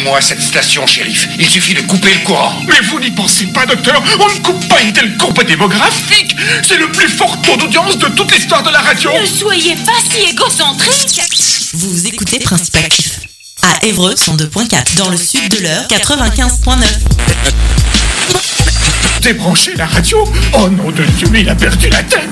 moi cette station, shérif. Il suffit de couper le courant. Mais vous n'y pensez pas, docteur. On ne coupe pas une telle courbe démographique. C'est le plus fort taux d'audience de toute l'histoire de la radio. Ne soyez pas si égocentrique. Vous écoutez Principe Actif. À Évreux, 102.4. Dans le sud de l'Eure, 95.9. Débrancher la radio? Oh nom de Dieu, mais il a perdu la tête.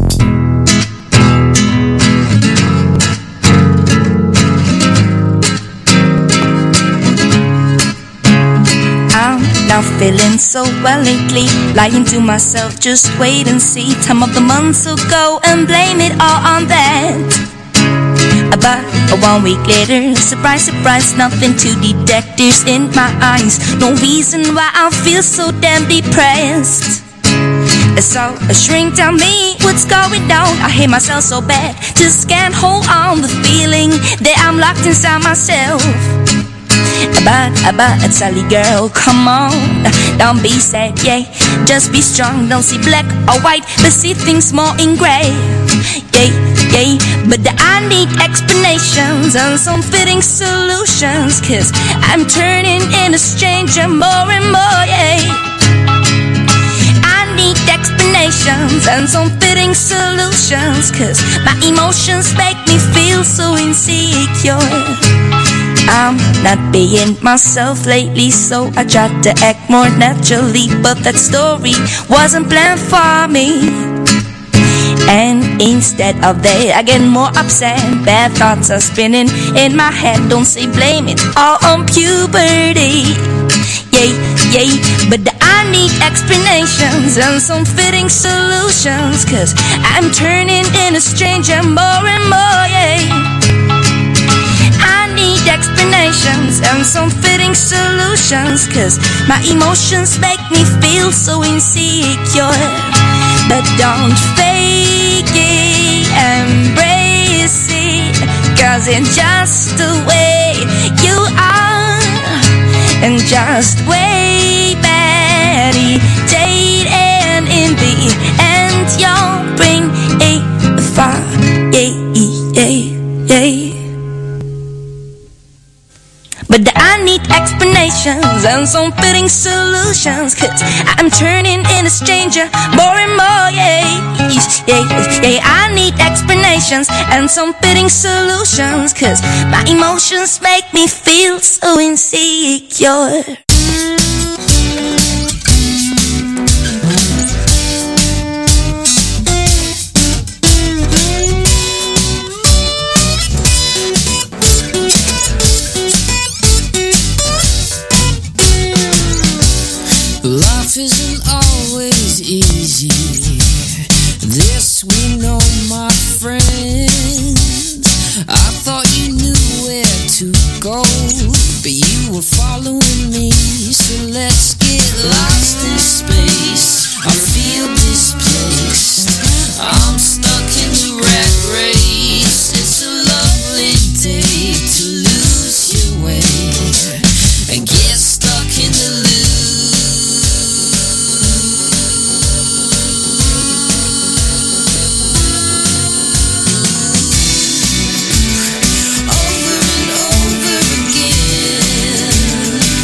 Not feeling so well lately, lying to myself, just wait and see. Time of the months will go and blame it all on that. About 1 week later, surprise, surprise, nothing to detect. Tears in my eyes, no reason why I feel so damn depressed. So shrink down me, what's going on? I hate myself so bad, just can't hold on the feeling that I'm locked inside myself. But Sally girl, come on, don't be sad, yeah. Just be strong, don't see black or white, but see things more in gray. Yeah, but I need explanations and some fitting solutions, 'cause I'm turning into a stranger more and more, yeah. I need explanations and some fitting solutions, 'cause my emotions make me feel so insecure. I'm not being myself lately, so I tried to act more naturally, but that story wasn't planned for me. And instead of that, I get more upset. Bad thoughts are spinning in my head. Don't say blame it all on puberty. Yeah, but I need explanations and some fitting solutions, 'cause I'm turning into a stranger more and more, yeah. Explanations and some fitting solutions, 'cause my emotions make me feel so insecure. But don't fake it, embrace it, 'cause it's just the way you are. And just way meditate, and in the end you'll bring a fire. Yeah. But I need explanations and some fitting solutions, 'cause I'm turning into a stranger more and more, yeah. I need explanations and some fitting solutions, 'cause my emotions make me feel so insecure. Life isn't always easy, this we know, my friends. I thought you knew where to go, but you were following me, so let's get lost in space. I feel displaced, I'm stuck in the rat race. It's a lovely day to lose your way and get stuck in the loop. Over and over again,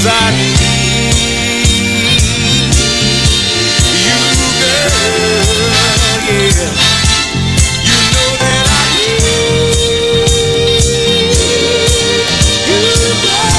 'cause I need you, girl, yeah. You know that I need you,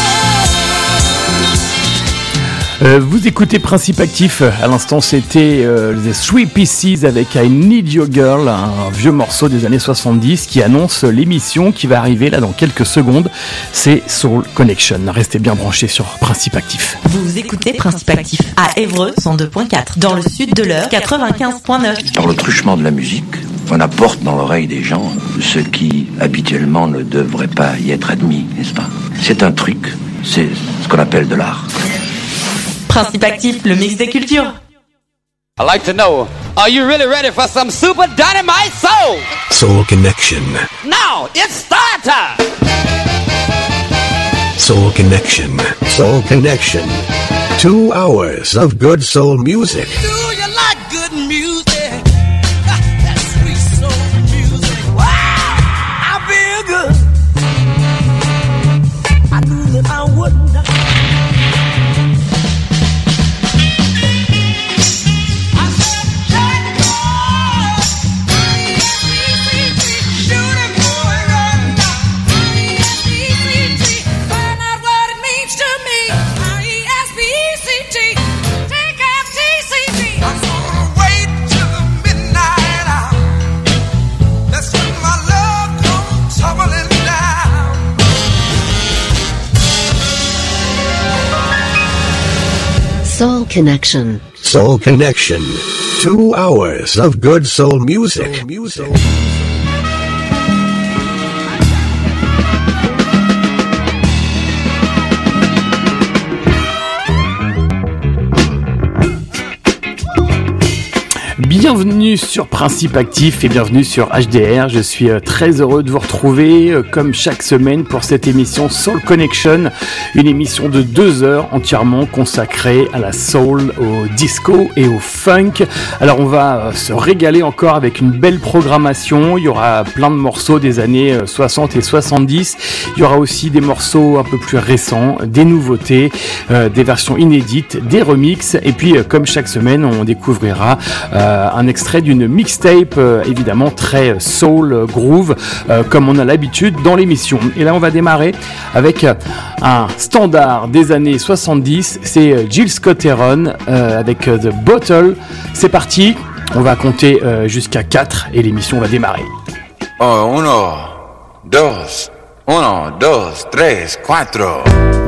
girl. Vous écoutez Principe Actif, à l'instant c'était The Three Pieces avec I Need Your Girl, un vieux morceau des années 70 qui annonce l'émission qui va arriver là dans quelques secondes, c'est Soul Connection. Restez bien branchés sur Principe Actif. Vous écoutez Principe Actif à Évreux 102.4, dans le sud de l'heure 95.9. Par le truchement de la musique, on apporte dans l'oreille des gens ce qui habituellement ne devrait pas y être admis, n'est-ce pas? C'est un truc, c'est ce qu'on appelle de l'art. Principe Actif, le mix des cultures. I'd like to know, are you really ready for some super dynamite soul? Soul Connection. Now, it's start time! Soul Connection. Soul Connection. 2 hours of good soul music. Do you like good music? That sweet soul music. Wow! I feel good. I knew that I wouldn't. Soul Connection. Soul Connection. 2 hours of good soul music. Bienvenue sur Principe Actif et bienvenue sur HDR. Je suis très heureux de vous retrouver comme chaque semaine pour cette émission Soul Connection, une émission de 2 heures entièrement consacrée à la soul, au disco et au funk. Alors on va se régaler encore avec une belle programmation. Il y aura plein de morceaux des années 60 et 70. Il y aura aussi des morceaux un peu plus récents, des nouveautés, des versions inédites, des remixes. Et puis comme chaque semaine, on découvrira un extrait d'une mixtape évidemment très soul groove comme on a l'habitude dans l'émission. Et là on va démarrer avec un standard des années 70, c'est Jill Scott-Heron avec The Bottle. C'est parti, on va compter jusqu'à 4 et l'émission va démarrer. 1, 2, 1, 2, 3, 4.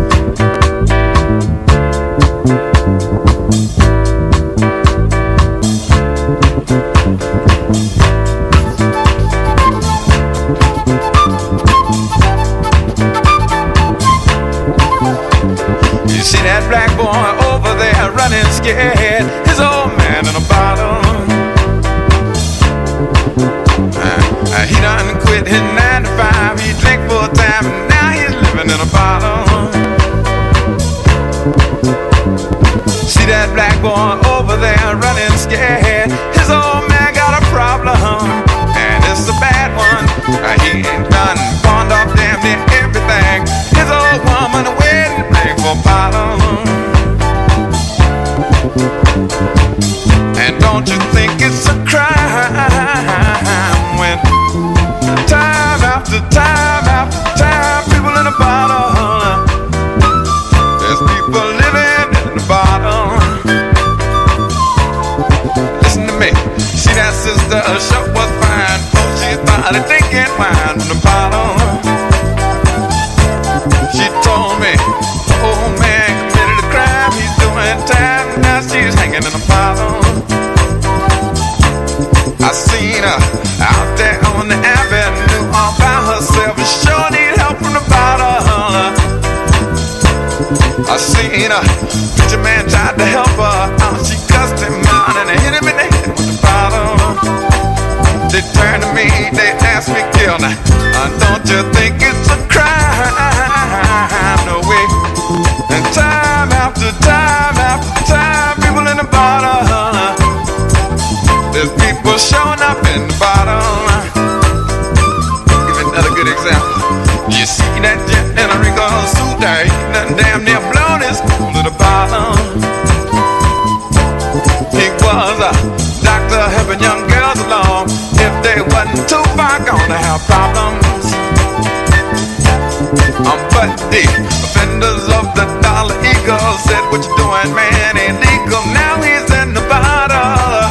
See that black boy over there running scared, his old man in a bottle. He done quit his 9 to 5, he drink full time, and now he's living in a bottle. See that black boy over there running scared, his old man got a problem, and it's a bad one. He ain't done pawned off damn near everything. His old woman waiting for bottle. And don't you think it's a crime when time after time after time people in a bottle, there's people living in a bottle. Listen to me, see that sister, her shirt was fine, oh she started drinking wine from the bottle. She told me, old man committed a crime, he's doing time, now she's hanging in a bottle. I seen her out there on the avenue all by herself, and sure need help from the bottle. I seen her, preacher man tried to help her out, she cussed him out and hit him in the head with the bottle. They turned to me, they asked me, Gil, now don't you think it's a crime? No way. And time after time after time, people in the bottle, there's people showing up in the bottle. Give another good example. You see that jet in a Rico suit, day, done damn near blown his cool to the bottom. He was a doctor helping young girls along. If they wasn't too far gone to have problems. But the offenders of the Dollar Eagle said, what you doing, man, ain't legal. Now he's in the bottle.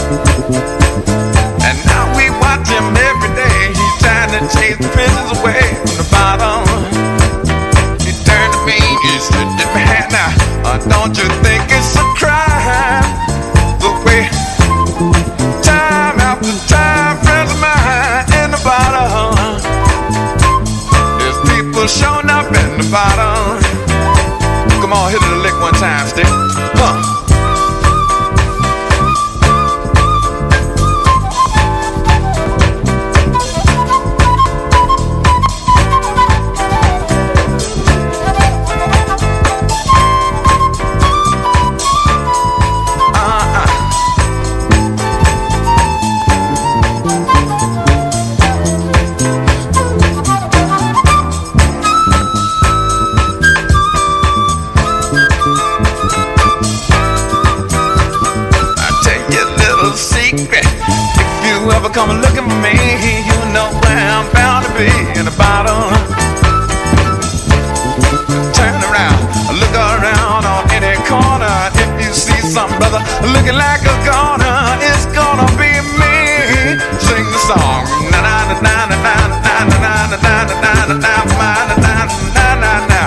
And now we watch him every day. He's trying to chase the prisoners away from the bottom. He turned to me, he said, man, now, don't you think it's a crime? The way time after time, friends of mine in the bottom. There's people showing up in the bottom. Come on, hit it a lick one time, stick. Huh. Come looking for me, you know where I'm bound to be, in the bottom. Turn around, look around on any corner. If you see some brother looking like a goner, it's gonna be me. Sing the song. Na na na na na na na na na na na na na na na.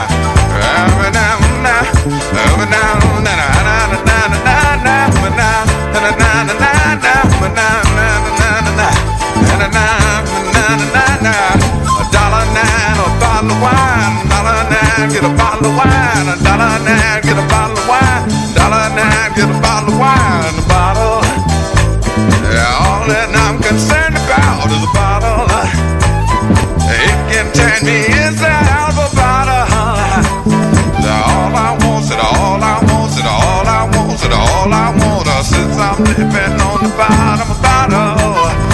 Get a bottle of wine, $1.09, get a bottle of wine, $1.09, get a bottle of wine, a bottle. Yeah, all that I'm concerned about is a bottle. It can turn me inside out of a bottle. All I want, it all I want, it all I want, it all I want. Since I'm living on the bottom of a bottle.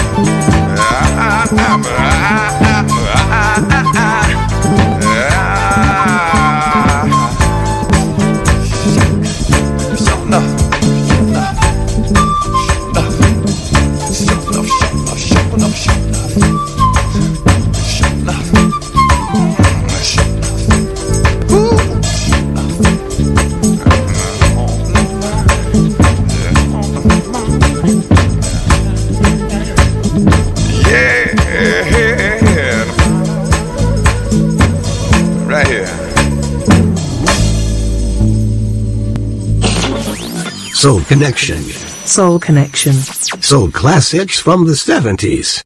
Soul Connection. Soul Connection. Soul classics from the 70s.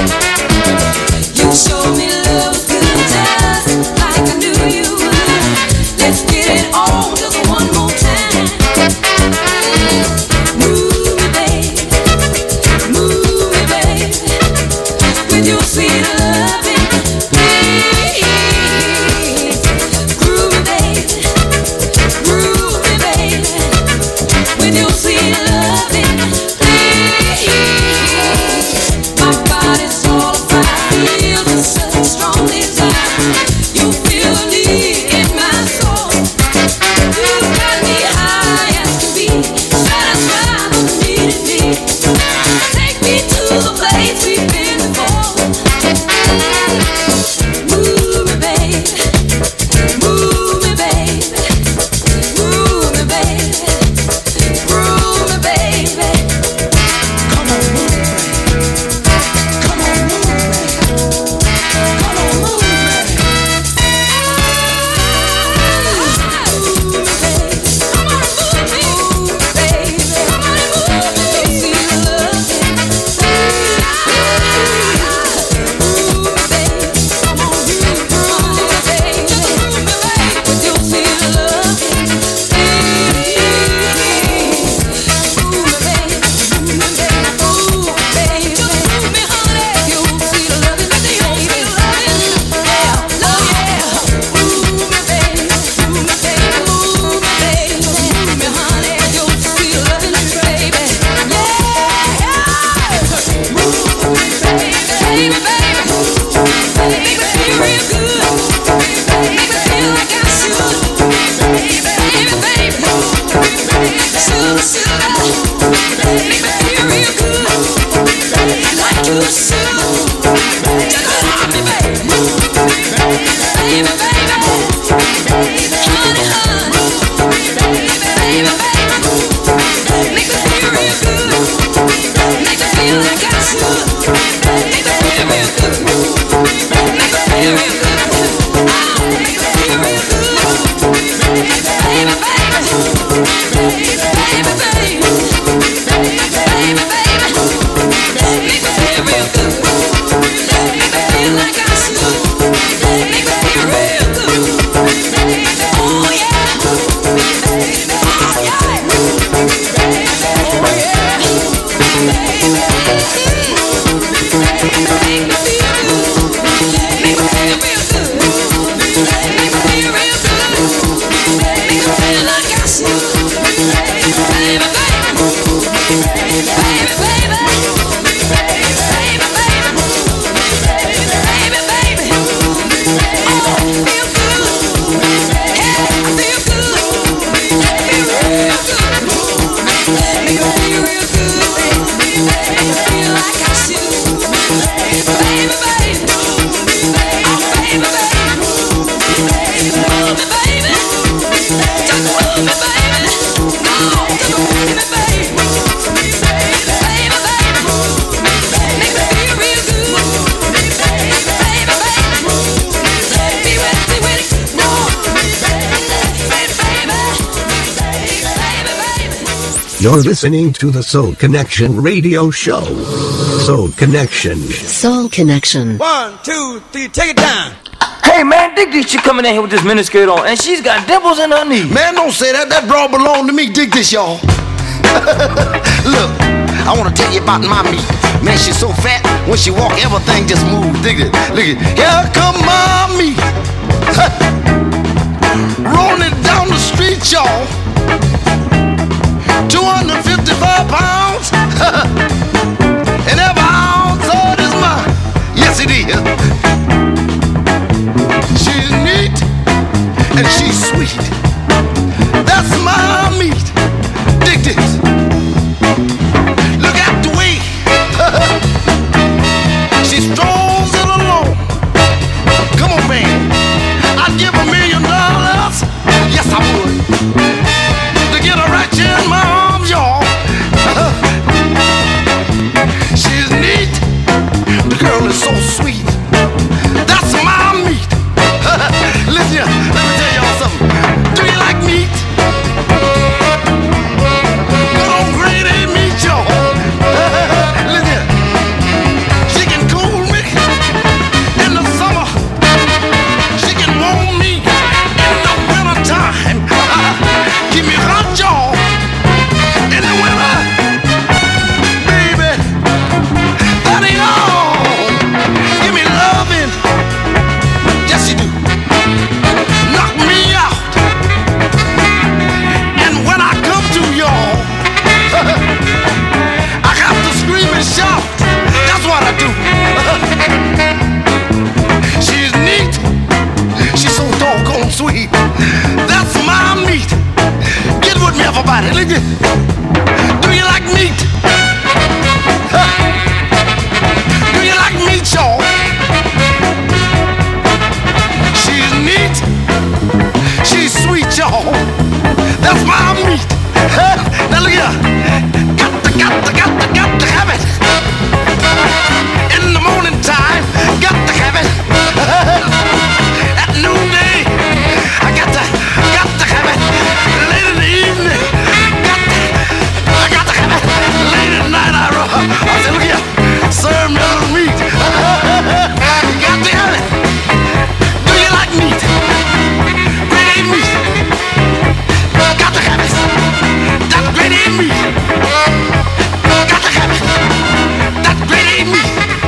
Show me love good just like I knew you would. You're listening to the Soul Connection radio show. Soul Connection. Soul Connection. 1, 2, 3, take it down. Hey man, dig this chick coming in here with this miniskirt on, and she's got dimples in her knees. Man, don't say that. That bra belong to me. Dig this, y'all. Look, I want to tell you about my meat. Man, she's so fat, when she walk, everything just moves. Dig it. Look at it. Here come my meat. Rolling down the street, y'all. 255 pounds. And every ounce of it is mine. Yes, it is. She's neat and she's sweet. That's my meat. Dig this. Look at the way she strolls it along. Come on, man. I'd give $1 million. Yes, I would. To get her right here in my arms, y'all. She's neat. The girl is so sweet. That's my meat. Listen, let me tell y'all something. Do you like meat? Good old grade A meat, y'all. Listen, she can cool me in the summer. She can warm me in the winter time. Give me hot, y'all. In the winter, baby, that ain't all. Give me loving. Yes, you do. Knock me out. And when I come to y'all, I have to scream and shout. That's what I do. She's neat. She's so doggone sweet. That's my meat. Get with me, everybody. Look at. Do you like meat? Do you like meat, y'all? She's neat. She's sweet, y'all. That's my meat. Now look here. Got to have it. In the morning time, got to have it. At noonday, I got to have it. Late in the evening, I got to have it. Late at night, I said, look here, serve me a little meat. Got to have it. Do you like meat? Grade A meat. Got to have it. That grade A meat. Got to have it. That grade A meat.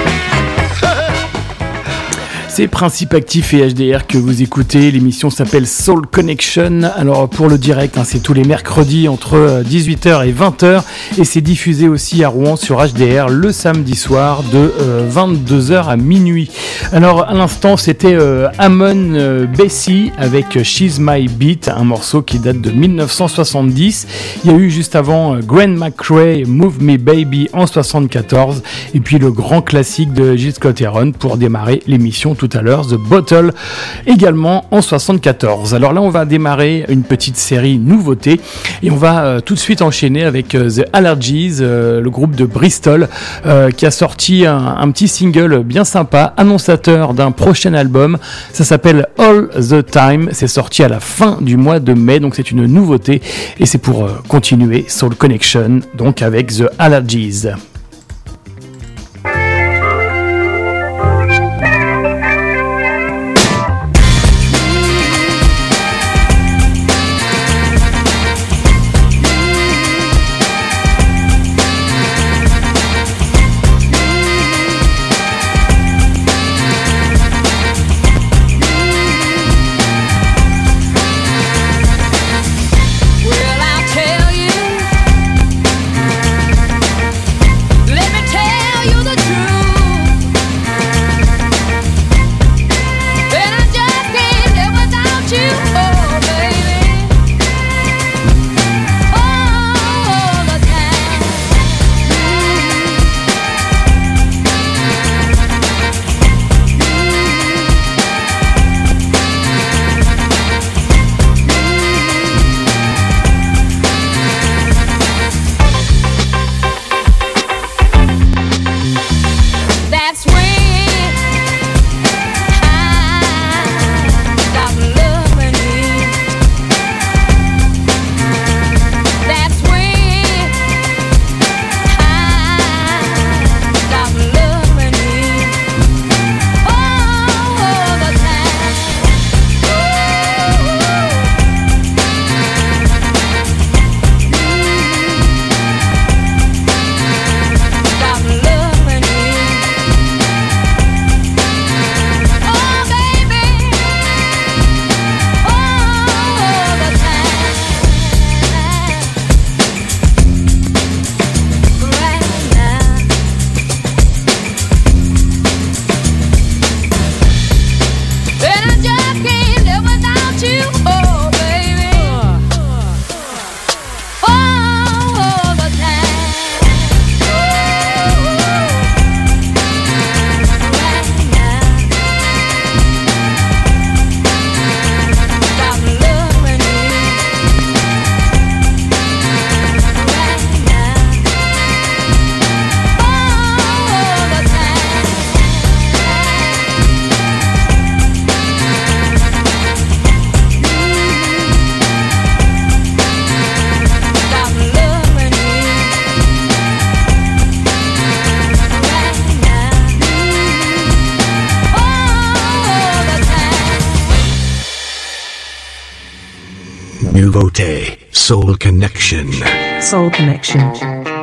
C'est Principe Actif et HDR que vous écoutez. L'émission s'appelle Soul Connection. Alors pour le direct, c'est tous les mercredis entre 18h et 20h. Et c'est diffusé aussi à Rouen sur HDR le samedi soir de 22h à minuit. Alors à l'instant, c'était Amon Bessie avec She's My Beat, un morceau qui date de 1970. Il y a eu juste avant Gwen McRae, Move Me Baby en 74. Et puis le grand classique de Gil Scott-Heron pour démarrer l'émission tout à l'heure, The Bottle, également en 74. Alors là, on va démarrer une petite série nouveautés et on va tout de suite enchaîner avec The Allergies, le groupe de Bristol, qui a sorti un petit single bien sympa, annonçateur d'un prochain album. Ça s'appelle All the Time. C'est sorti à la fin du mois de mai, donc c'est une nouveauté et c'est pour continuer Soul Connection, donc avec The Allergies. Well, I'll tell you Nouveauté, Soul Connection. Soul Connection.